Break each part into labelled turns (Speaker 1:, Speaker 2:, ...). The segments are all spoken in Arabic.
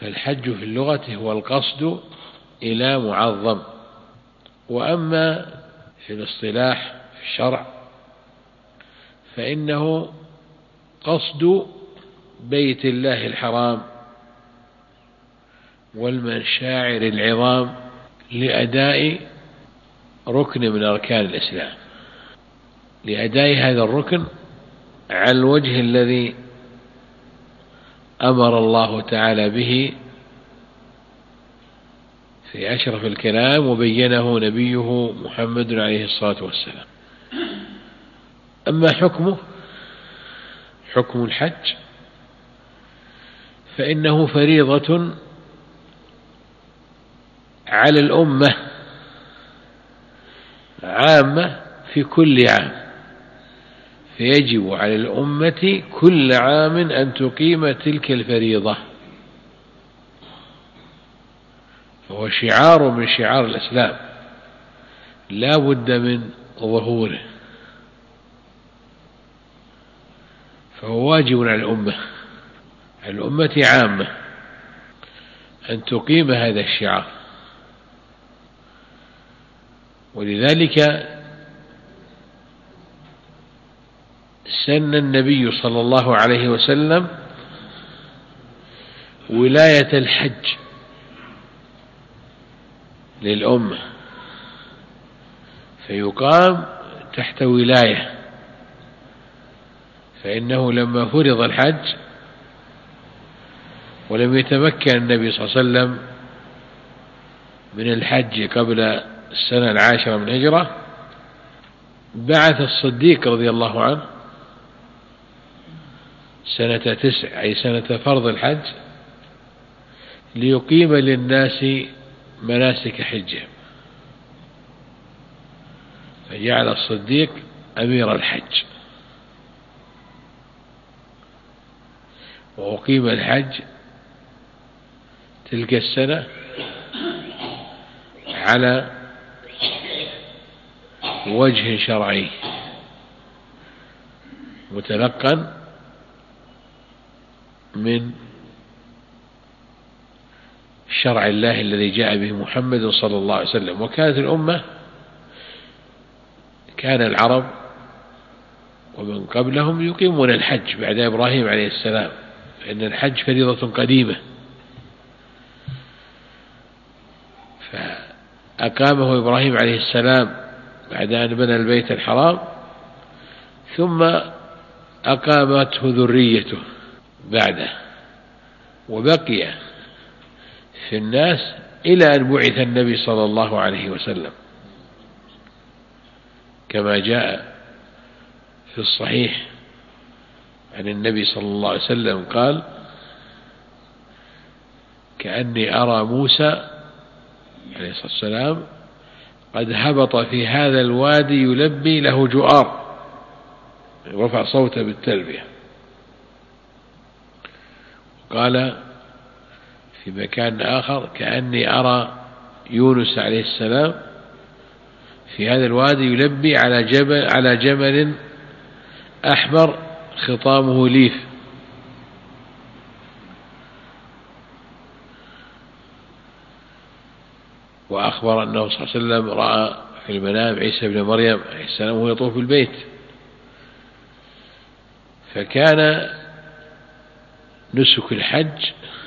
Speaker 1: فالحج في اللغة هو القصد إلى معظم. وأما في الاصطلاح في الشرع فإنه قصد بيت الله الحرام والمشاعر العظام لأداء ركن من أركان الإسلام، لأداء هذا الركن على الوجه الذي أمر الله تعالى به في أشرف الكلام وبينه نبيه محمد عليه الصلاة والسلام. أما حكم الحج فإنه فريضة على الأمة عامة في كل عام، فيجب على الأمة كل عام أن تقيم تلك الفريضة، فهو شعار من شعار الإسلام لا بد من ظهوره، فهو واجب على الأمة عامة أن تقيم هذا الشعار. ولذلك سن النبي صلى الله عليه وسلم ولاية الحج للأمة، فيقام تحت ولاية، فإنه لما فرض الحج ولم يتمكن النبي صلى الله عليه وسلم من الحج قبل السنة 10 من الهجرة، بعث الصديق رضي الله عنه سنة 9 أي سنة فرض الحج ليقيم للناس مناسك حجهم، فجعل الصديق أمير الحج، وأقيم الحج تلك السنة على وجه شرعي متلقا من شرع الله الذي جاء به محمد صلى الله عليه وسلم. وكانت الأمة، كان العرب ومن قبلهم يقيمون الحج بعد إبراهيم عليه السلام، فإن الحج فريضة قديمة، فأقامه إبراهيم عليه السلام بعد أن بنى البيت الحرام، ثم أقامته ذريته بعده، وبقي في الناس إلى أن بعث النبي صلى الله عليه وسلم، كما جاء في الصحيح عن النبي صلى الله عليه وسلم قال: كأني أرى موسى عليه الصلاة والسلام قد هبط في هذا الوادي يلبي له جؤار، رفع صوته بالتلبية. قال في مكان آخر: كأني أرى يونس عليه السلام في هذا الوادي يلبي على جمل أحمر خطامه ليف. وأخبر أنه صلى الله عليه وسلم رأى في المنام عيسى بن مريم عليه السلام وهو يطوف بالبيت. فكان نسك الحج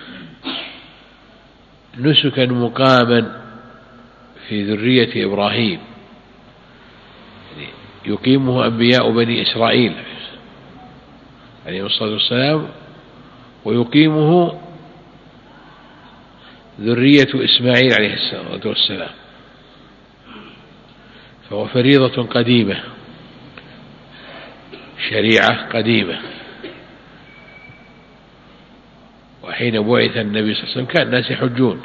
Speaker 1: نسكا مقاما في ذرية إبراهيم، يقيمه أنبياء بني إسرائيل عليه الصلاة والسلام، ويقيمه ذرية إسماعيل عليه الصلاة والسلام، فهو فريضة قديمة، شريعة قديمة. وحين بعث النبي صلى الله عليه وسلم كان الناس يحجون،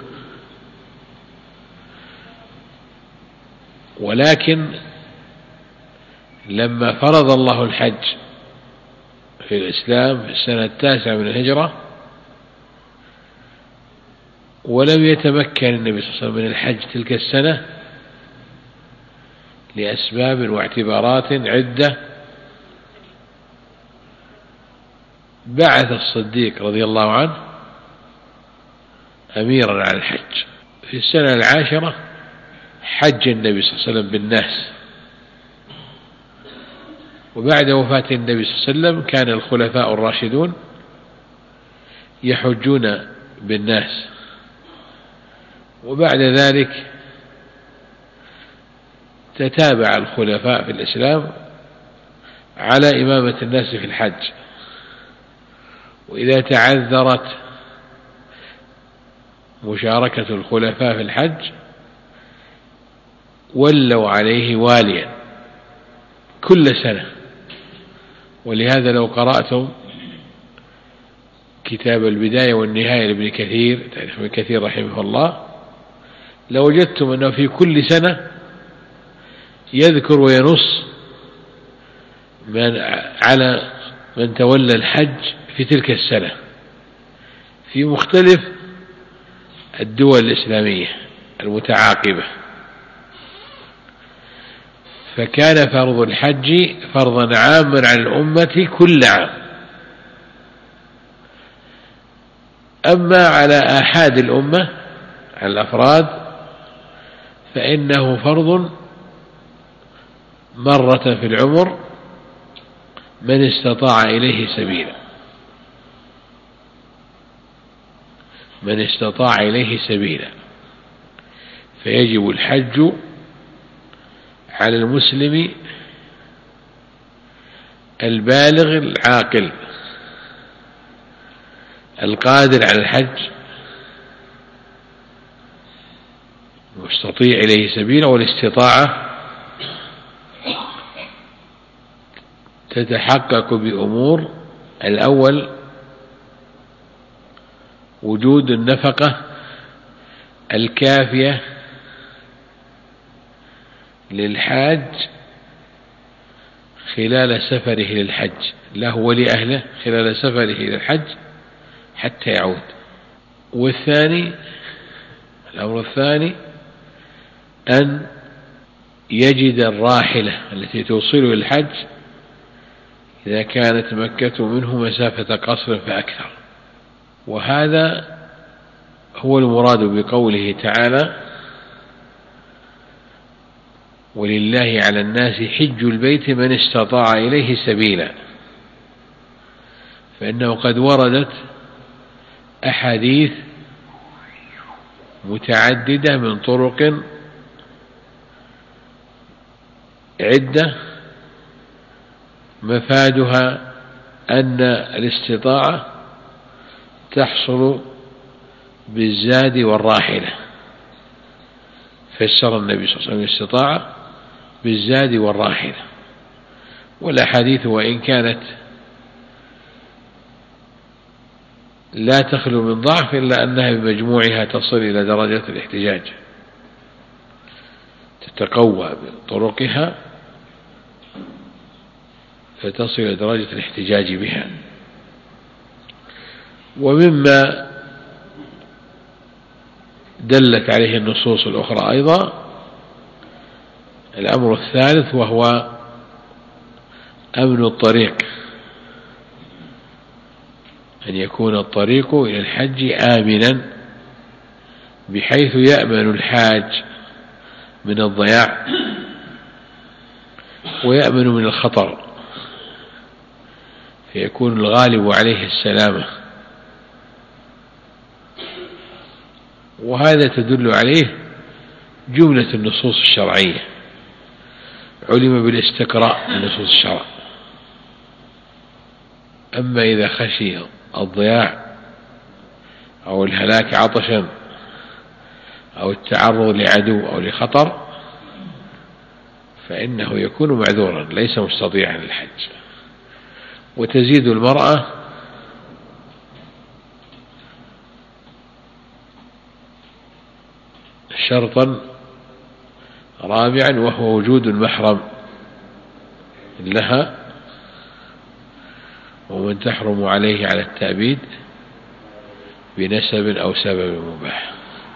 Speaker 1: ولكن لما فرض الله الحج في الإسلام في السنة 9 من الهجرة، ولم يتمكن النبي صلى الله عليه وسلم من الحج تلك السنة لأسباب واعتبارات عدة، بعث الصديق رضي الله عنه أميرا على الحج. في السنة 10 حج النبي صلى الله عليه وسلم بالناس، وبعد وفاة النبي صلى الله عليه وسلم كان الخلفاء الراشدون يحجون بالناس، وبعد ذلك تتابع الخلفاء في الإسلام على إمامة الناس في الحج، وإذا تعذرت مشاركة الخلفاء في الحج ولوا عليه واليا كل سنة. ولهذا لو قرأتم كتاب البداية والنهاية لابن كثير، تاريخ ابن كثير رحمه الله، لوجدتم أنه في كل سنة يذكر وينص على من تولى الحج في تلك السنة في مختلف الدول الإسلامية المتعاقبة. فكان فرض الحج فرضا عاما على الأمة كل عام. أما على آحاد الأمة، على الأفراد، فإنه فرض مرة في العمر من استطاع إليه سبيلا، من استطاع إليه سبيلا، فيجب الحج على المسلم البالغ العاقل القادر على الحج مستطيع إليه سبيلا. والاستطاعة تتحقق بأمور: الأول وجود النفقة الكافية للحاج خلال سفره للحج، له ولأهله خلال سفره للحج حتى يعود. والثاني، الأمر الثاني، أن يجد الراحلة التي توصله للحج إذا كانت مكة منه مسافة قصر فأكثر. وهذا هو المراد بقوله تعالى: ولله على الناس حج البيت من استطاع إليه سبيلا. فإنه قد وردت أحاديث متعددة من طرق عدة مفادها أن الاستطاعة تحصل بالزاد والراحلة. فسر النبي صلى الله عليه وسلم الاستطاعة بالزاد والراحلة. والأحاديث وإن كانت لا تخلو من ضعف إلا أنها بمجموعها تصل إلى درجة الاحتجاج، تتقوى بطرقها فتصل إلى درجة الاحتجاج بها. ومما دلت عليه النصوص الأخرى أيضا الأمر الثالث، وهو أمن الطريق، أن يكون الطريق إلى الحج آمنا بحيث يأمن الحاج من الضياع ويأمن من الخطر، فيكون الغالب عليه السلامة. وهذا تدل عليه جملة النصوص الشرعية، علم بالاستقراء من نصوص الشرع. أما إذا خشي الضياع أو الهلاك عطشا أو التعرض لعدو أو لخطر فإنه يكون معذورا ليس مستطيعا للحج. وتزيد المرأة شرطا رابعا، وهو وجود المحرم لها ومن تحرم عليه على التأبيد بنسب أو سبب مباح.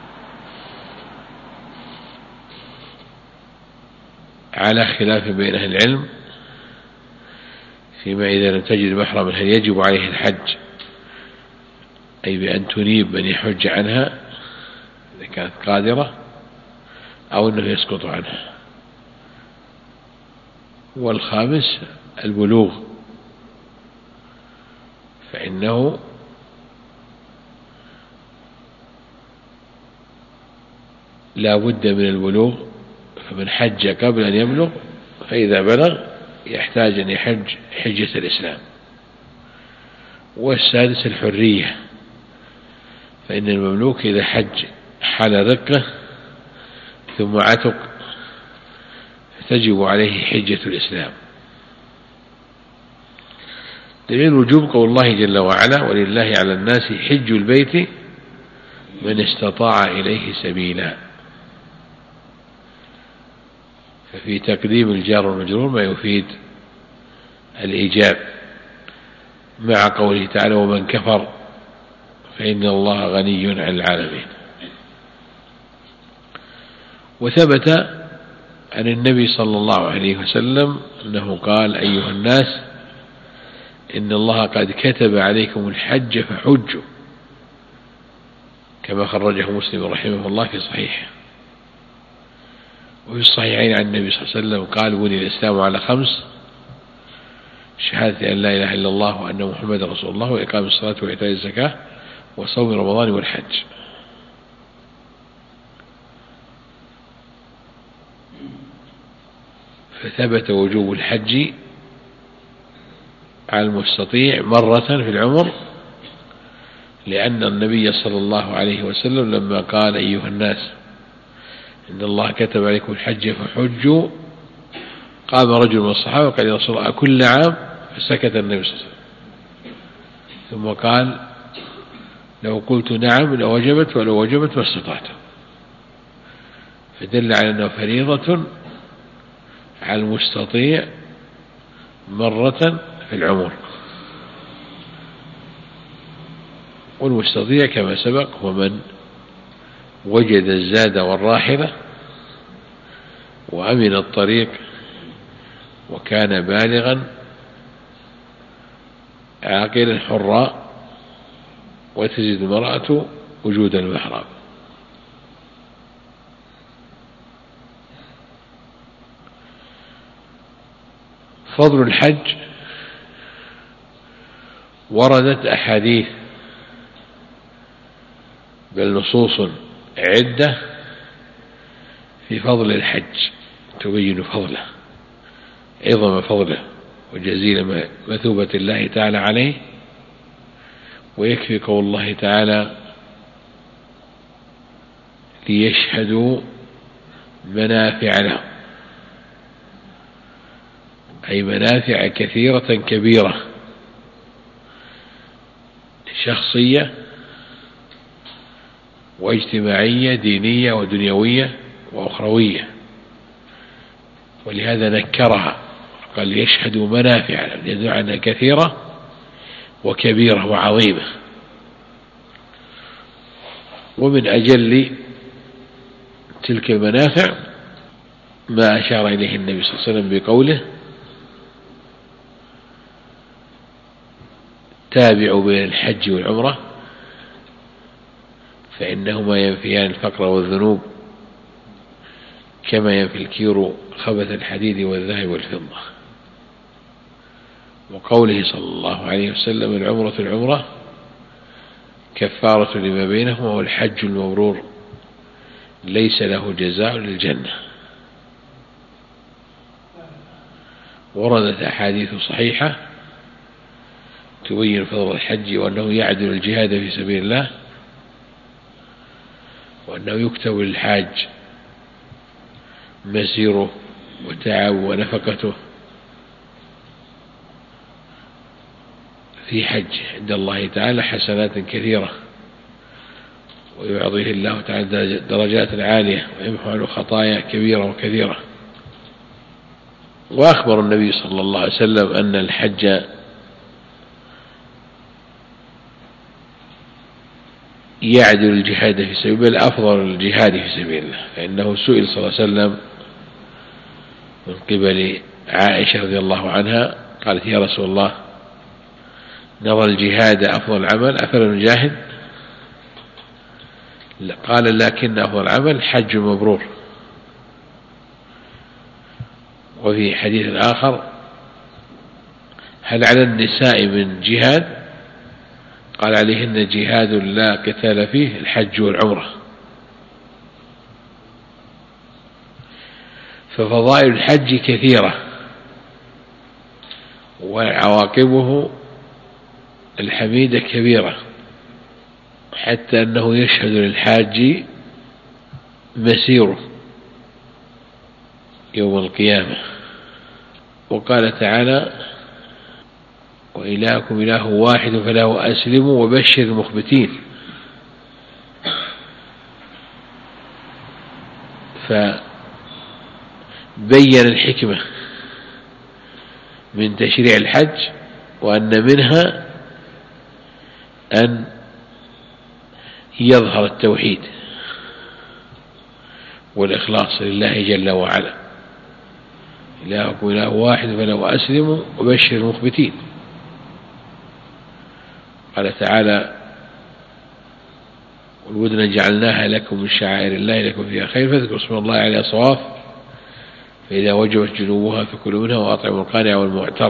Speaker 1: على خلاف بين أهل العلم فيما إذا لم تجد محرما هل يجب عليه الحج، أي بأن تنيب من يحج عنها، إذا كانت قادرة أو أنه يسقط عنها. والخامس البلوغ، فإنه لا بد من البلوغ، فمن حج قبل أن يبلغ فإذا بلغ يحتاج أن يحج حجة الإسلام. والسادس الحرية، فإن المملوك إذا حج حال رقة ثم عتق تجب عليه حجة الإسلام. دليل الوجوب قول الله جل وعلا: ولله على الناس حج البيت من استطاع إليه سبيلا. ففي تقديم الجار والمجرور ما يفيد الإيجاب، مع قوله تعالى: ومن كفر فإن الله غني عن العالمين. وثبت عن النبي صلى الله عليه وسلم أنه قال: أيها الناس إن الله قد كتب عليكم الحج فحجوا، كما خرجه مسلم رحمه الله في صحيحه. وفي الصحيحين عن النبي صلى الله عليه وسلم قال: بني الإسلام على 5: شهادة أن لا إله إلا الله وأن محمدا رسول الله، وإقام الصلاة وإيتاء الزكاة وصوم رمضان والحج. فثبت وجوب الحج على المستطيع مرة في العمر، لأن النبي صلى الله عليه وسلم لما قال: أيها الناس إن الله كتب عليكم الحج فحجوا، قام رجل من الصحابة قال: يا رسول الله كل عام؟ فسكت النبي صلى الله عليه وسلم، ثم قال: لو قلت نعم لوجبت، ولو وجبت ما استطعت. فدل على أنه فريضة على المستطيع مرة في العمر. والمستطيع كما سبق هو من وجد الزاد والراحلة وأمن الطريق وكان بالغا عاقلا حرا، وتجد المرأة وجود المحرم. فضل الحج وردت أحاديث بل نصوص عدة في فضل الحج تبين فضله، عظم فضله وجزيل مثوبة الله تعالى عليه. ويكفي قول الله تعالى: ليشهدوا منافع لهم، أي منافع كثيرة كبيرة شخصية واجتماعية دينية ودنيوية وأخروية. ولهذا نكرها قال: ليشهدوا منافع لهم، يدل على أنها كثيرة وكبيرة وعظيمة. ومن أجل تلك المنافع ما أشار إليه النبي صلى الله عليه وسلم بقوله: تابعوا بين الحج والعمرة فإنهما ينفيان الفقر والذنوب كما ينفي الكير خبث الحديد والذهب والفضة. وقوله صلى الله عليه وسلم: العمرة كفارة لما بينهما، والحج المبرور ليس له جزاء للجنة. وردت أحاديث صحيحة تبين فضل الحج، وأنه يعدل الجهاد في سبيل الله، وأنه يكتب للحاج مسيره وتعبه ونفقته في حج عند الله تعالى حسنات كثيرة، ويعطيه الله تعالى درجات عالية، ويمحو عنه خطايا كبيرة وكثيرة. وأخبر النبي صلى الله عليه وسلم أن الحج يعدل الجهاد في سبيل، بل أفضل الجهاد في سبيل الله. فإنه سئل صلى الله عليه وسلم من قبل عائشة رضي الله عنها، قالت: يا رسول الله نرى الجهاد أفضل العمل، أفلا نجاهد؟ قال لكن أفضل العمل حج مبرور. وفي حديث آخر هل على النساء من جهاد؟ قال عليهن جهاد لا قتال فيه الحج والعمرة. ففضائل الحج كثيرة وعواقبه الحميدة كبيرة، حتى أنه يشهد للحاج مسيره يوم القيامة. وقال تعالى وإلهكم إله واحد فله أسلموا وبشر المخبتين. فبين الحكمة من تشريع الحج، وأن منها أن يظهر التوحيد والإخلاص لله جل وعلا. إلهكم إله واحد فله أسلموا وبشر المخبتين. قال تعالى والبدن جعلناها لكم من شعائر الله لكم فيها خير فاذكروا اسم الله عليها صواف فإذا وجبت جنوبها فكلوا منها وأطعموا القانع والمعتر.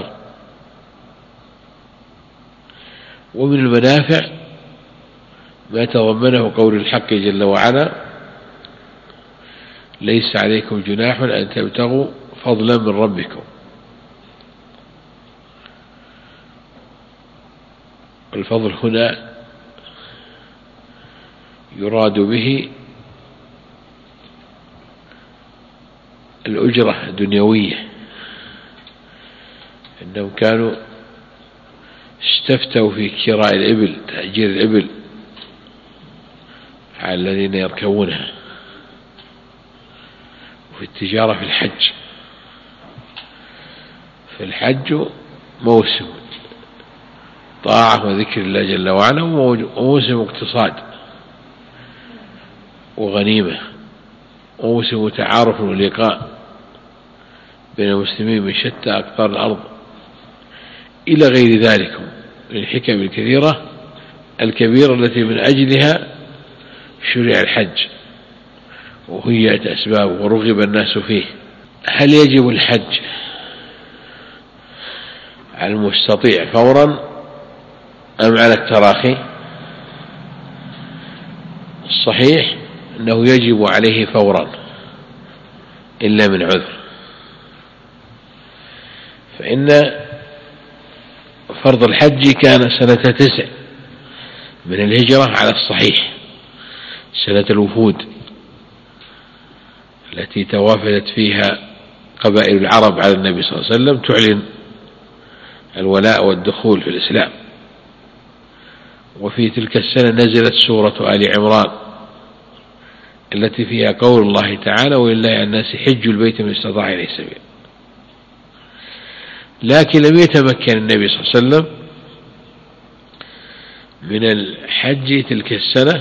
Speaker 1: ومن المنافع ما تضمنه قول الحق جل وعلا ليس عليكم جناح أن تبتغوا فضلا من ربكم. الفضل هنا يراد به الأجرة الدنيوية، إنهم كانوا استفتوا في كراء الإبل، تأجير الإبل على الذين يركبونها، وفي التجارة في الحج. فالحج موسم طاعة وذكر الله جل وعلا، وموسم اقتصاد وغنيمة، وموسم تعارف ولقاء بين المسلمين من شتى أقطار الأرض، إلى غير ذلك من الحكم الكثيرة الكبيرة التي من أجلها شرع الحج وهيئت أسبابه ورغب الناس فيه. هل يجب الحج على المستطيع فورا أم على التراخي؟ الصحيح أنه يجب عليه فورا إلا من عذر، فإن فرض الحج كان سنة 9 من الهجرة على الصحيح، سنة الوفود التي توافدت فيها قبائل العرب على النبي صلى الله عليه وسلم تعلن الولاء والدخول في الإسلام. وفي تلك السنة نزلت سورة آل عمران التي فيها قول الله تعالى ولله على الناس حج البيت من استطاع إليه سبيلا. لكن لم يتمكن النبي صلى الله عليه وسلم من الحج تلك السنة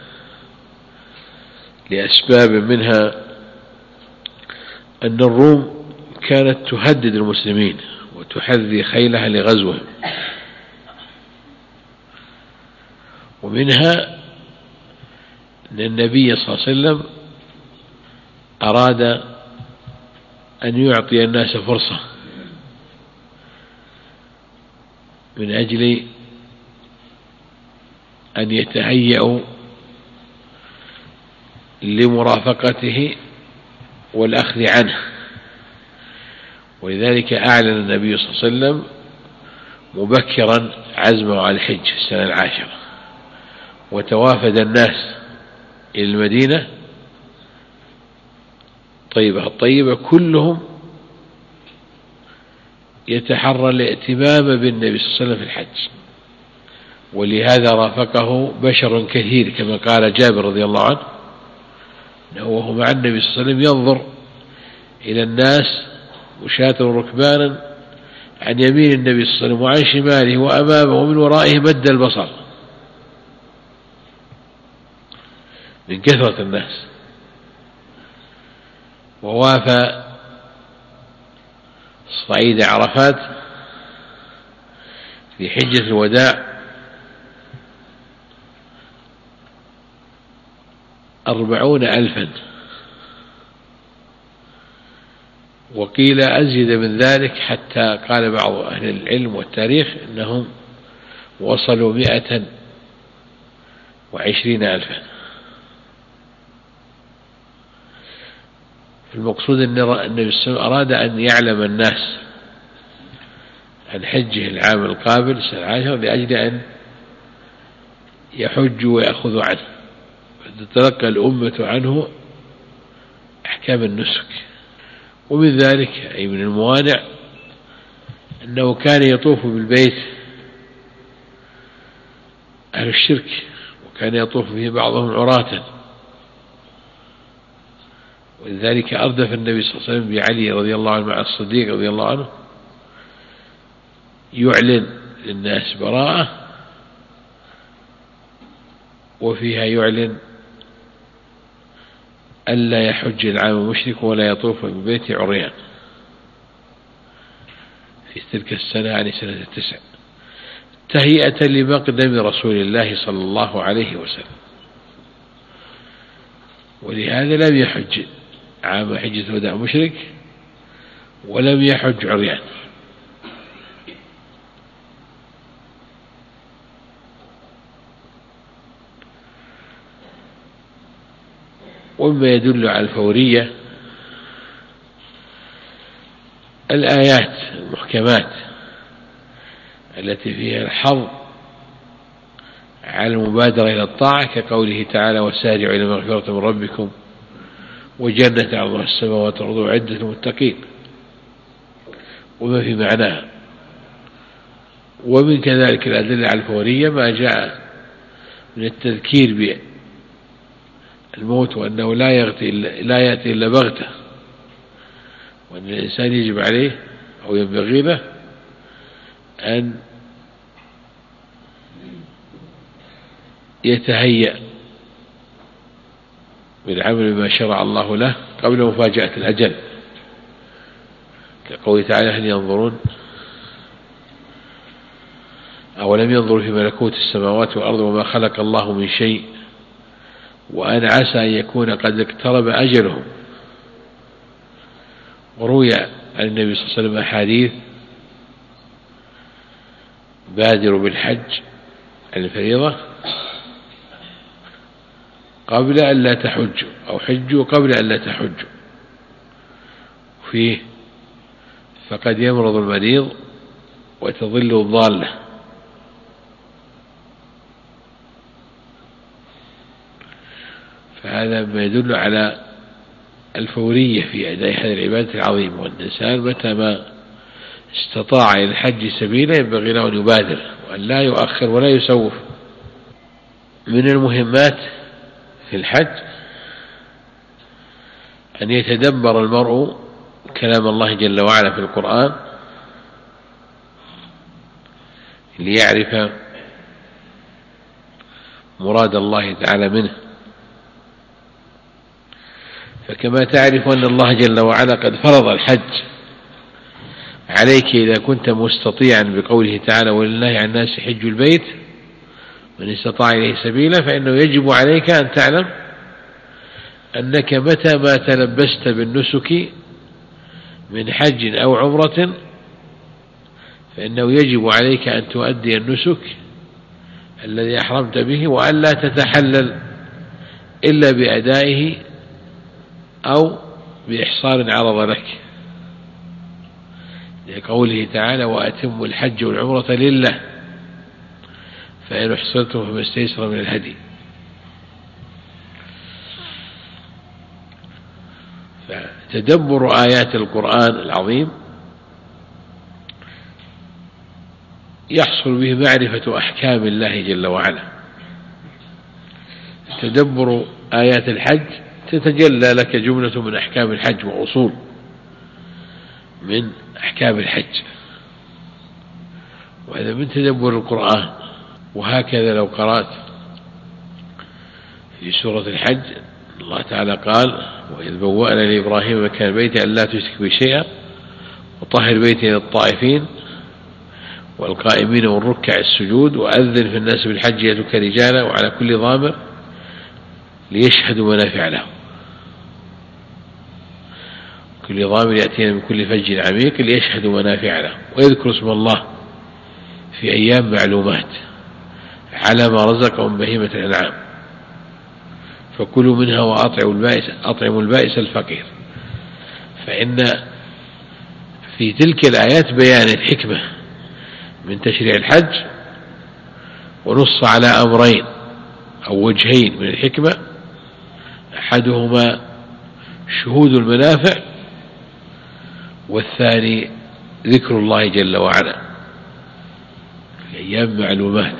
Speaker 1: لأسباب، منها أن الروم كانت تهدد المسلمين وتحذي خيلها لغزوهم، ومنها أن النبي صلى الله عليه وسلم أراد أن يعطي الناس فرصة من أجل أن يتهيأوا لمرافقته والأخذ عنه. ولذلك أعلن النبي صلى الله عليه وسلم مبكرا عزمه على الحج في السنة 10، وتوافد الناس إلى المدينة الطيبة كلهم يتحرى الاهتمام بالنبي صلى الله عليه وسلم في الحج، ولهذا رافقه بشر كثير كما قال جابر رضي الله عنه أنه وهو مع النبي صلى الله عليه وسلم ينظر إلى الناس مشاة ركبانا عن يمين النبي صلى الله عليه وسلم وعن شماله وأمامه ومن ورائه مد البصر من كثرة الناس. ووافى صعيد عرفات في حجة الوداع 40,000، وقيل أزيد من ذلك، حتى قال بعض أهل العلم والتاريخ إنهم وصلوا 120,000. المقصود أن النبي صلى الله عليه وسلم أراد أن يعلم الناس عن حجه العام القابل سنة 10 لأجل أن يحجوا ويأخذوا عنه، فتتلقى الأمة عنه أحكام النسك. ومن ذلك أي من الموانع أنه كان يطوف بالبيت أهل الشرك، وكان يطوف به بعضهم عراة، ولذلك أردف النبي صلى الله عليه وسلم بعلي رضي الله عنه مع الصديق رضي الله عنه يعلن للناس براءة، وفيها يعلن ألا يحج العام المشرك ولا يطوف بالبيت عريان في تلك السنة، يعني سنة 9، تهيئة لمقدم رسول الله صلى الله عليه وسلم. ولهذا لم يحج عام حجة الوداع مشرك، ولم يحج عريان. ومما يدل على الفورية الآيات المحكمات التي فيها الحظ على المبادرة إلى الطاعة، كقوله تعالى: وسارعوا إلى مغفرة من ربكم وجنة عرضها السماوات والأرض أعدت للمتقين، وما في معناها. ومن كذلك الأدلة على الفورية ما جاء من التذكير بالموت، وأنه لا يأتي إلا بغتة، وأن الإنسان يجب عليه أو ينبغي له أن يتهيأ بالعمل بما شرع الله له قبل مفاجأة الأجل، كقوله تعالى: هل ينظرون أولم ينظروا في ملكوت السماوات والأرض وما خلق الله من شيء وأن عسى أن يكون قد اقترب أجلهم. وروي عن النبي صلى الله عليه وسلم أحاديث: بادروا بالحج الفريضة قبل أن لا تحجوا، أو حجوا قبل أن لا تحجوا. فيه: فقد يمرض المريض وتضل الضالة. فهذا ما يدل على الفورية في أداء هذه العبادة العظيمة، والإنسان متى ما استطاع إلى الحج سبيلا ينبغي له أن يبادر وأن لا يؤخر ولا يسوف. من المهمات في الحج أن يتدبر المرء كلام الله جل وعلا في القرآن ليعرف مراد الله تعالى منه. فكما تعرف أن الله جل وعلا قد فرض الحج عليك إذا كنت مستطيعا بقوله تعالى: ولله على الناس حج البيت من استطاع إليه سبيلا، فإنه يجب عليك أن تعلم أنك متى ما تلبست بالنسك من حج أو عمرة فإنه يجب عليك أن تؤدي النسك الذي أحرمت به، وأن لا تتحلل إلا بأدائه أو بإحصار عرض لك، لقوله تعالى: وأتموا الحج والعمرة لله فإن أحصرتم فما استيسر من الهدي. فتدبر آيات القرآن العظيم يحصل به معرفة أحكام الله جل وعلا. تدبر آيات الحج تتجلى لك جملة من أحكام الحج وأصول من أحكام الحج، وهذا من تدبر القرآن. وهكذا لو قرأت في سورة الحج الله تعالى قال: وإذ بوأنا لإبراهيم مكان بيتي أن لا تشرك بي شيئا وطهر بيتي للطائفين والقائمين والركع السجود وأذن في الناس بالحج يأتوك رجالا وعلى كل ضامر ليشهدوا منافع لهم. كل ضامر يأتينا من كل فج عميق ليشهدوا منافع لهم ويذكروا اسم الله في أيام معلومات على ما رزقهم بهيمة الأنعام فكلوا منها وأطعموا البائس الفقير. فإن في تلك الآيات بيان الحكمة من تشريع الحج، ونص على أمرين أو وجهين من الحكمة، أحدهما شهود المنافع، والثاني ذكر الله جل وعلا في أيام معلومات.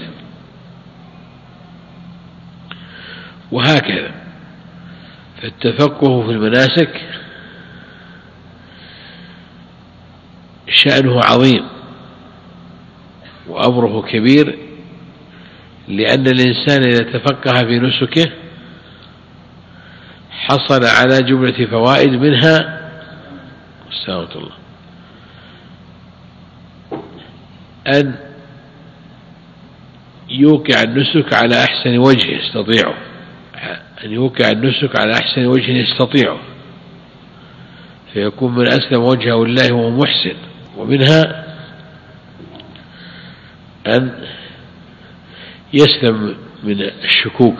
Speaker 1: وهكذا فالتفقه في المناسك شأنه عظيم وأمره كبير، لأن الإنسان إذا تفقه في نسكه حصل على جملة فوائد، منها استغفر الله أن يوقع النسك على أحسن وجه يستطيعه، أن يوقع النسك على أحسن وجه يستطيعه فيكون من أسلم وجهه لله وهو محسن. ومنها أن يسلم من الشكوك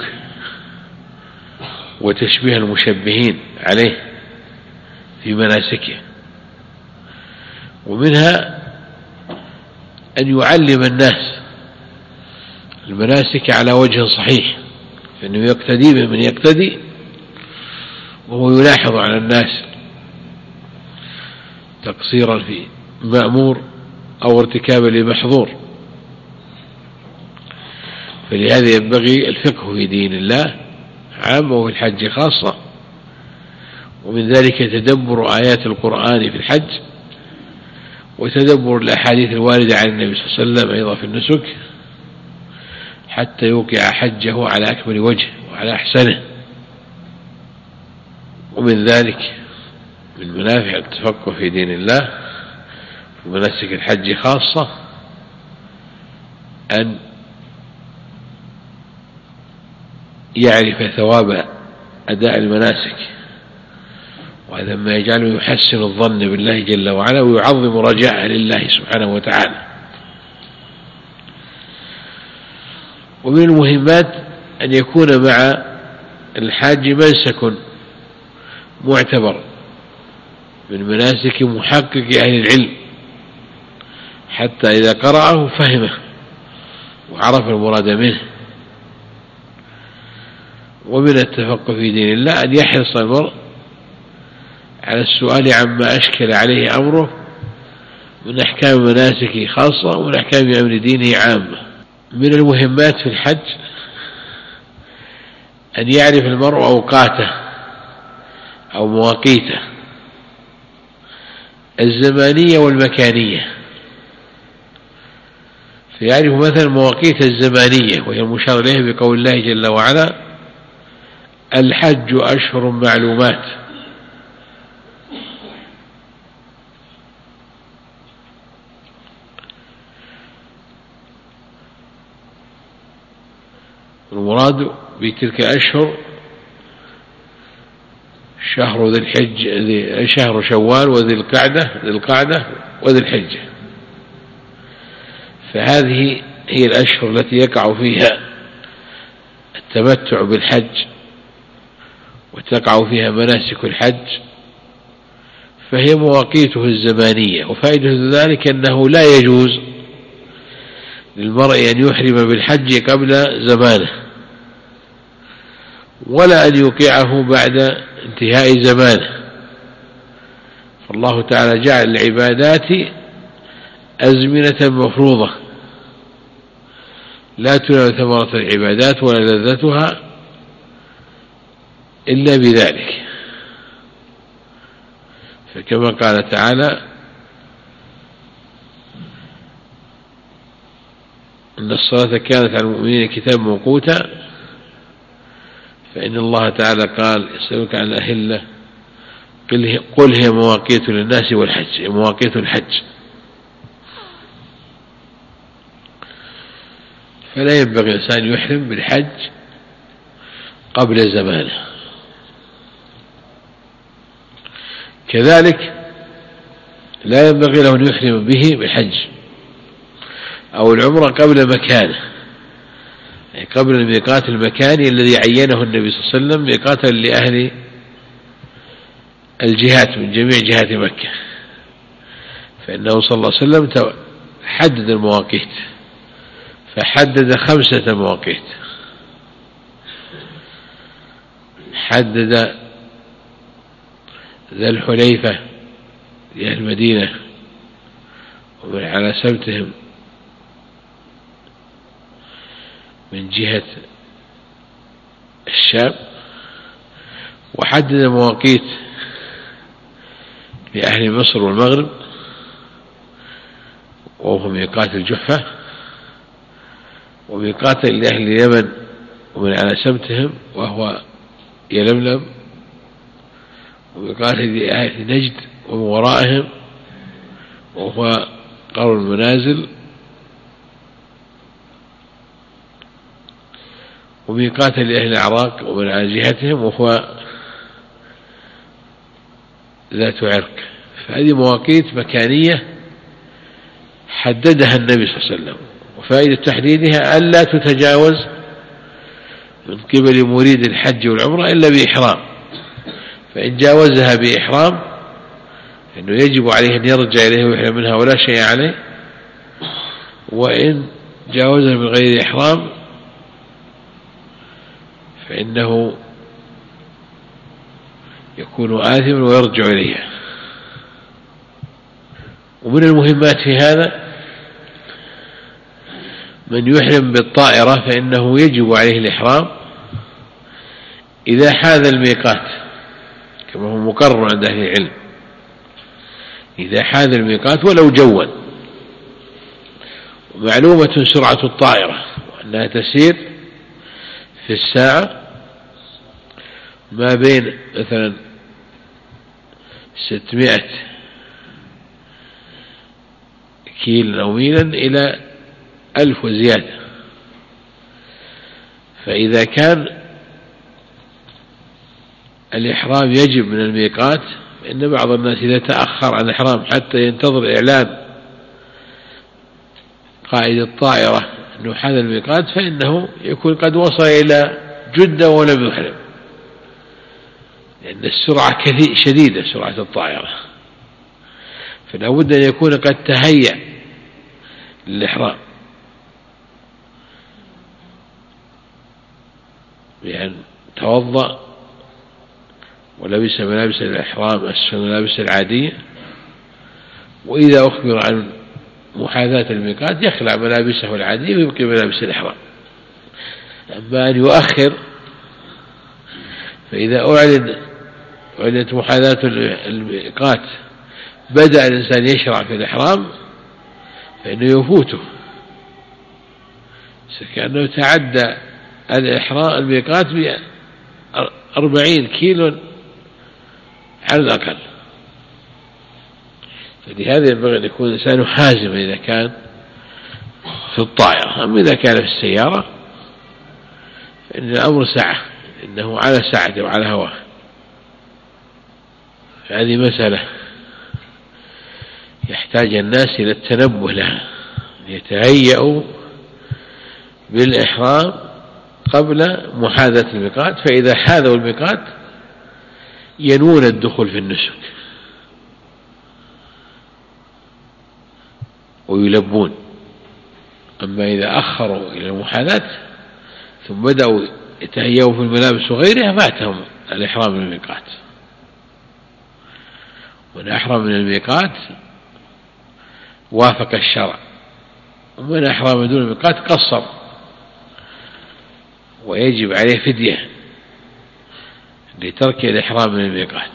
Speaker 1: وتشبيه المشبهين عليه في مناسكه. ومنها أن يعلم الناس المناسك على وجه صحيح، فإنه يقتدي بمن يقتدي وهو يلاحظ على الناس تقصيرا في مأمور أو ارتكابا لمحظور. فلهذا ينبغي الفقه في دين الله عامة وفي الحج خاصة، ومن ذلك تدبر آيات القرآن في الحج، وتدبر الأحاديث الواردة عن النبي صلى الله عليه وسلم أيضا في النسك، حتى يوقع حجه على أكمل وجه وعلى أحسنه. ومن ذلك من منافع التفقه في دين الله في مناسك الحج خاصة أن يعرف ثواب أداء المناسك، وهذا ما يجعله يحسن الظن بالله جل وعلا ويعظم رجاءه لله سبحانه وتعالى. ومن المهمات أن يكون مع الحاج منسك معتبر من مناسك محقق أهل العلم، حتى إذا قرأه فهمه وعرف المراد منه. ومن التفقه في دين الله أن يحرص المرء على السؤال عما أشكل عليه أمره من أحكام مناسكه خاصة ومن أحكام أمر دينه عامة. من المهمات في الحج أن يعرف المرء أوقاته أو مواقيته الزمانية والمكانية، فيعرف مثلا مواقيت الزمانية وهي المشار إليه بقول الله جل وعلا الحج أشهر معلومات. المراد بتلك أشهر شهر ذي الحج، شهر شوال وذي القعدة وذي الحجة. فهذه هي الأشهر التي يقع فيها التمتع بالحج وتقع فيها مناسك الحج، فهي مواقيته الزمانية. وفائدة ذلك أنه لا يجوز للمرء أن يحرم بالحج قبل زمانه ولا أن يوقعه بعد انتهاء زمانه. فالله تعالى جعل العبادات أزمنة مفروضة لا تنال ثمرة العبادات ولا لذتها إلا بذلك. فكما قال تعالى إن الصلاة كانت على المؤمنين كتابا موقوتا، فإن الله تعالى قال يسألك عن الأهلة قل هي مواقيت للناس والحج، مواقيت الحج. فلا ينبغي الإنسان يحرم بالحج قبل زمانه. كذلك لا ينبغي له أن يحرم به بالحج أو العمرة قبل مكانه، يعني قبل الميقات المكاني الذي عينه النبي صلى الله عليه وسلم ميقاتا لأهل الجهات من جميع جهات مكة، فإنه صلى الله عليه وسلم حدد المواقيت، فحدد 5 مواقيت. حدد ذا الحليفة لأهل المدينة ومن على سبتهم من جهة الشام، وحدد مواقيت لأهل مصر والمغرب وهو ميقات الجحفة، وميقات لأهل اليمن ومن على سبتهم وهو يلملم، وميقات لأهل نجد ومن ورائهم وهو قرن المنازل، وميقات لأهل العراق ومن على جهتهم وهو ذات عرق. فهذه مواقيت مكانية حددها النبي صلى الله عليه وسلم، وفائدة تحديدها ألا تتجاوز من قبل مريد الحج والعمرة إلا بإحرام، فإن جاوزها بإحرام فإنه يجب عليه أن يرجع إليه ويحرم منها ولا شيء عليه، وإن جاوزها من غير إحرام فإنه يكون آثما ويرجع إليها. ومن المهمات في هذا من يحرم بالطائرة فإنه يجب عليه الإحرام إذا حاذ الميقات، كما هو مقرر عند أهل العلم، إذا حاذ الميقات ولو جوا. ومعلومة سرعة الطائرة وأنها تسير في الساعة ما بين مثلا 600 كيل أو ميلا إلى 1000 وزيادة. فإذا كان الإحرام يجب من الميقات، فإن بعض الناس إذا تأخر عن الإحرام حتى ينتظر إعلان قائد الطائرة أنه حان الميقات فإنه يكون قد وصل إلى جدة ولم يحرم، لأن السرعة شديدة سرعة الطائرة، فلا بد أن يكون قد تهيأ للإحرام، يعني توضأ ولبس ملابس الإحرام أسفل الملابس العادية، وإذا أخبر عن محاذاة الميقات يخلع ملابسه العادية ويبقي ملابس الإحرام. أما أن يؤخر فإذا أعلنت محاذاة الميقات بدأ الإنسان يشرع في الإحرام فإنه يفوته، كأنه تعدى الإحرام الميقات ب40 كيلو على الأقل. فلهذا ينبغي أن يكون الإنسان حازما إذا كان في الطائرة. أما إذا كان في السيارة فإن الأمر سعة، إنه على سعته وعلى هواه. هذه مسألة يحتاج الناس إلى التنبه لها، يتهيأوا بالإحرام قبل محاذاة الميقات، فإذا حاذوا الميقات ينوون الدخول في النسك ويلبون. أما إذا أخروا إلى المحاذاة ثم بدأوا يتهيأوا في الملابس وغيرها فاتهم الإحرام من الميقات. من أحرم من الميقات وافق الشرع، ومن أحرم دون الميقات قصر، ويجب عليه فدية لترك الإحرام من الميقات،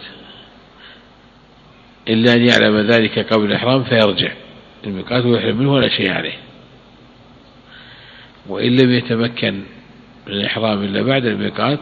Speaker 1: إلا أن يعلم ذلك قبل الإحرام فيرجع الميقات ويحرم منه ولا شيء عليه. وإن لم يتمكن من الإحرام إلا بعد الميقات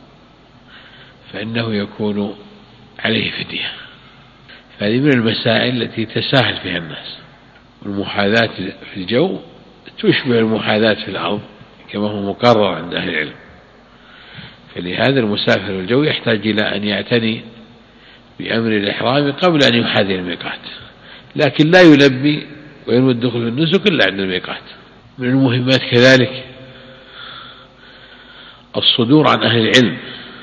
Speaker 1: فإنه يكون عليه فدية. فهذه من المسائل التي تساهل فيها الناس. والمحاذاة في الجو تشبه المحاذاة في الأرض كما هو مقرر عند أهل العلم، فلهذا المسافر الجو يحتاج إلى أن يعتني بأمر الإحرام قبل أن يحاذي الميقات، لكن لا يلبي وينوي الدخول في النسك إلا عند الميقات. من المهمات كذلك الصدور عن أهل العلم،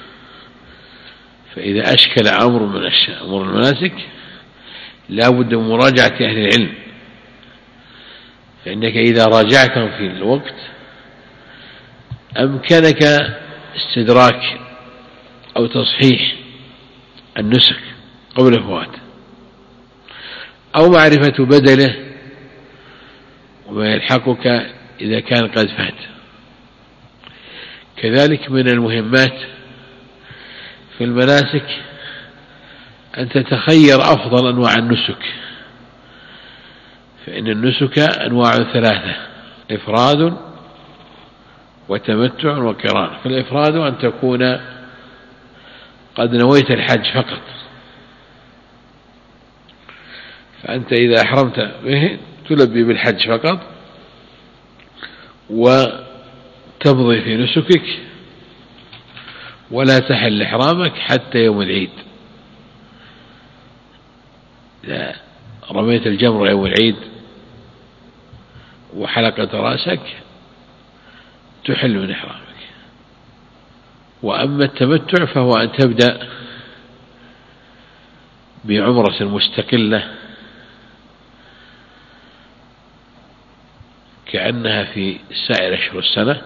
Speaker 1: فإذا أشكل أمر من أمور المناسك لا بد من مراجعة أهل العلم، فإنك إذا راجعتهم في الوقت أمكنك استدراك أو تصحيح النسك قبل فوات، أو معرفة بدله وما يلحقك إذا كان قد فات. كذلك من المهمات في المناسك أن تتخير أفضل أنواع النسك، فإن النسك أنواع ثلاثة: إفراد وتمتع وقران. فالإفراد أن تكون قد نويت الحج فقط، فأنت إذا أحرمت به تلبي بالحج فقط وتمضي في نسكك ولا تحل إحرامك حتى يوم العيد. إذا رميت الجمر يوم العيد وحلقت رأسك تحل من إحرامك. وأما التمتع فهو أن تبدأ بعمرة مستقلة كأنها في سائر أشهر السنة،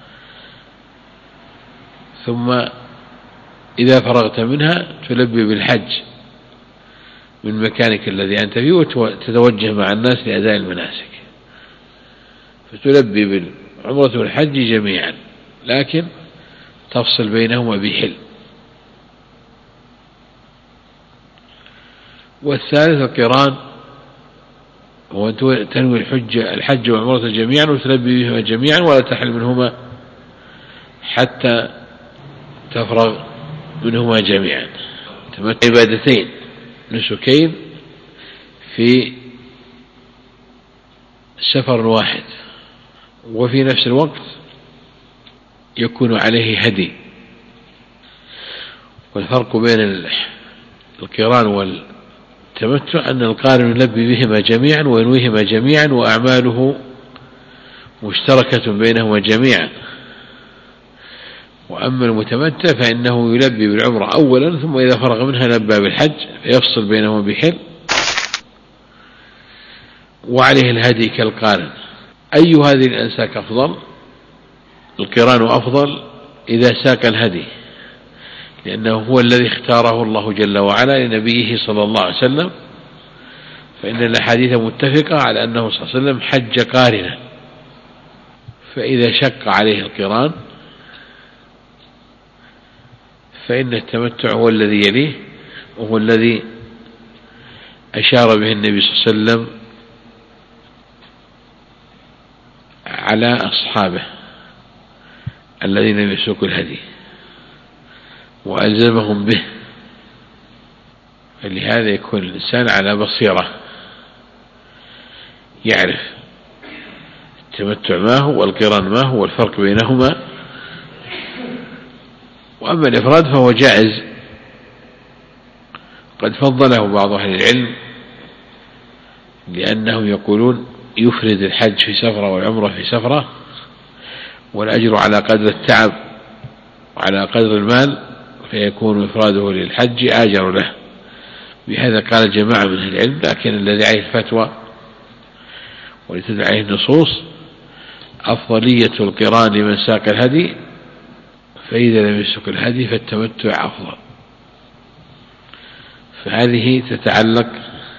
Speaker 1: ثم إذا فرغت منها تلبي بالحج من مكانك الذي أنت فيه وتتوجه مع الناس لأداء المناسك، فتلبي بالعمرة والحج جميعا، لكن تفصل بينهما بحل. والثالث القران، هو تنوي الحج والعمرة جميعا وتلبي بهما جميعا ولا تحل منهما حتى تفرغ منهما جميعا. عبادتين نسكين في سفر واحد، وفي نفس الوقت يكون عليه هدي. والفرق بين القران والتمتع أن القارن يلبي بهما جميعا وينويهما جميعا وأعماله مشتركة بينهما جميعا. وأما المتمتع فإنه يلبي بالعمرة أولا، ثم إذا فرغ منها لبى بالحج فيفصل بينهما بحل، وعليه الهدي كالقارن. أي هذه الأنساك أفضل؟ القران أفضل إذا ساق الهدي، لأنه هو الذي اختاره الله جل وعلا لنبيه صلى الله عليه وسلم، فإن الأحاديث متفقة على أنه صلى الله عليه وسلم حج قارنا. فإذا شق عليه القران فإن التمتع هو الذي يليه، وهو الذي أشار به النبي صلى الله عليه وسلم على أصحابه الذين يسوقوا الهدي وألزمهم به. فلهذا يكون الإنسان على بصيرة، يعرف التمتع ما هو والقران ما هو والفرق بينهما. وأما الإفراد فهو جائز، قد فضله بعض أهل العلم لأنهم يقولون يفرد الحج في سفرة والعمرة في سفرة، والأجر على قدر التعب وعلى قدر المال، فيكون إفراده للحج آجر له. بهذا قال جماعة من أهل العلم، لكن الذي عليه الفتوى ولتدل عليه النصوص أفضلية القران لمن ساق الهدي، فإذا لم يسق الهدي فالتمتع أفضل. فهذه تتعلق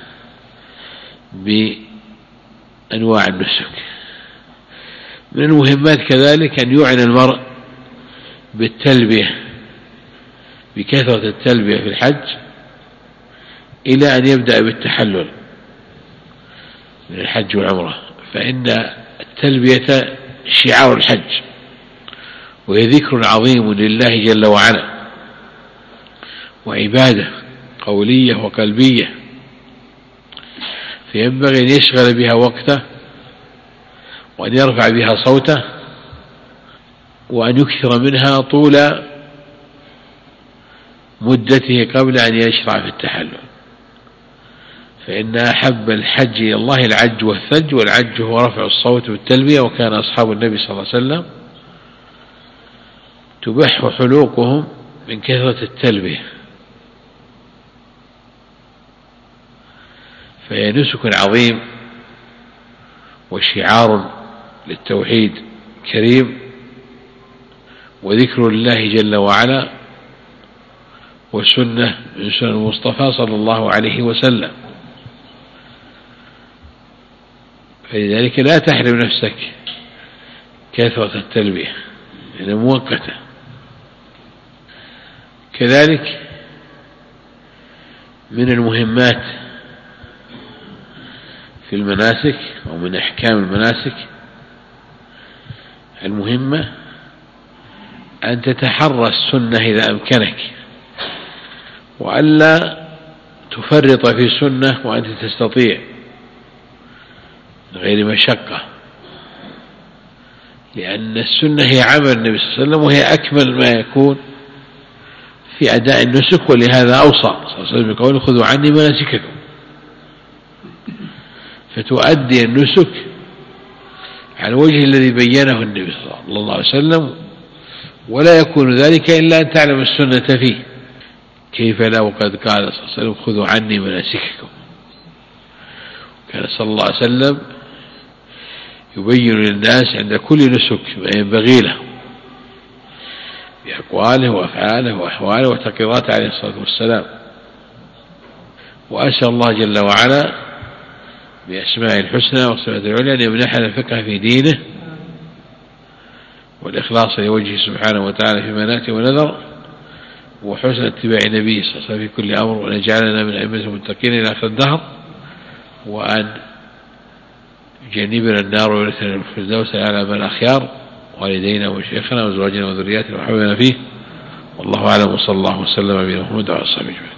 Speaker 1: بأنواع النسك. من المهمات كذلك أن يعنى المرء بالتلبية، بكثرة التلبية في الحج إلى أن يبدأ بالتحلل من الحج والعمرة، فإن التلبية شعار الحج، وهي ذكر عظيم لله جل وعلا، وعبادة قولية وقلبية، فينبغي أن يشغل بها وقته وأن يرفع بها صوته وأن يكثر منها طول مدته قبل أن يشرع في التحلل، فإن أحب الحج إلى الله العج والثلج، والعج هو رفع الصوت بالتلبية، وكان أصحاب النبي صلى الله عليه وسلم تبح حلوقهم من كثرة التلبية، فهي نسك عظيم وشعار للتوحيد كريم، وذكر الله جل وعلا، وسنة من سنن المصطفى صلى الله عليه وسلم. فلذلك لا تحرم نفسك كثرة التلبية، يعني مؤقتة. كذلك من المهمات في المناسك ومن أحكام المناسك المهمة أن تتحرى السنة إذا أمكنك، وألا تفرط في السنة وأنت تستطيع غير مشقة، لأن السنة هي عمل النبي صلى الله عليه وسلم، وهي أكمل ما يكون في أداء النسك، ولهذا أوصى صلى الله عليه وسلم بقوله خذوا عني مناسككم، فتؤدي النسك على الوجه الذي بينه النبي صلى الله عليه وسلم، ولا يكون ذلك إلا أن تعلم السنة فيه. كيف لا وقد قال صلى الله عليه وسلم خذوا عني مناسككم. كان صلى الله عليه وسلم يبين للناس عند كل نسك ما ينبغي له بأقواله وأفعاله وأحواله وتقريراته عليه الصلاة والسلام. وأسأل الله جل وعلا بأسماء الحسنى والصفات العلى أن يمنحنا الفقه في دينه والإخلاص لوجهه سبحانه وتعالى في مناته ونذر، وحسن اتباع نبيه صلى الله عليه وسلم في كل أمر، وأن يجعلنا من أئمة المتقين إلى آخر الدهر، وأن يجنبنا النار ويورثنا الفردوس على من الأخيار، والدينا وشيخنا وزواجنا وذرياتنا وحبنا فيه. والله أعلم، وصلى الله وسلم على نبينا محمد وعلى آله وصحبه.